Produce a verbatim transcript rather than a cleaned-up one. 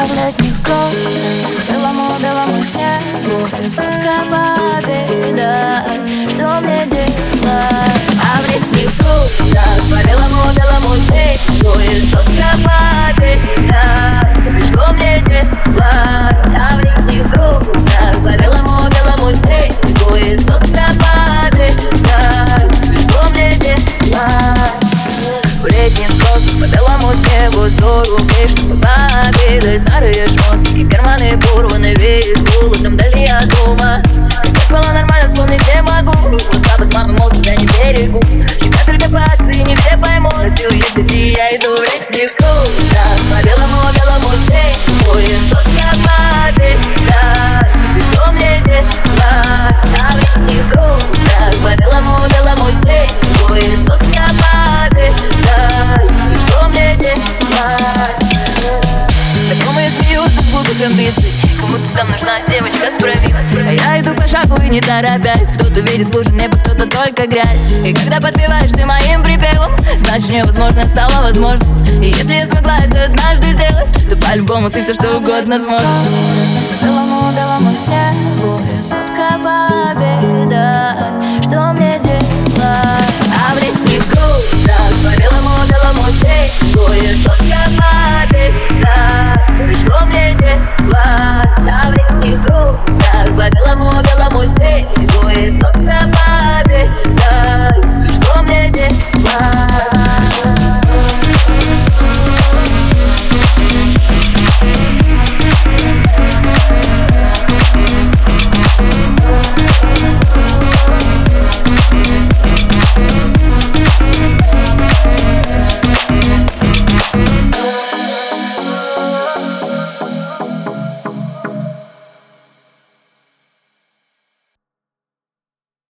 оставлять никого. Белому-белому снегу высотка победа. Что мне делать? А в летних грустях по белому-белому снегу высотка победа. Что мне делать? А в летних грустях по белому-белому снегу высотка победа. Что мне делать? В летнем солнце по белому снегу сто рублей, чтобы пообедать. Старые шмотки, карманы порваны, веет холодом вдали от дома. Я спала нормально, вспомнить не могу. Запад мамы, мол, тебя не берегу. Тебя только по акции, не все поймут. Но силы есть, где я иду в летних грустях по белому-белому снегу высотка победа. Что мне делать? А в летних грустях по белому-белому снегу высотка победа. Что мне делать? Знакомые смеются, будут амбиции, кому-то там нужна девочка с провинции. А я иду по шагу и не торопясь. Кто-то видит лужи неба, кто-то только грязь. И когда подпеваешь ты моим припевом, значит невозможно стало возможно. И если я смогла это однажды сделать, то по-любому ты все что угодно сможешь. Белому-белому снегу высотка победа.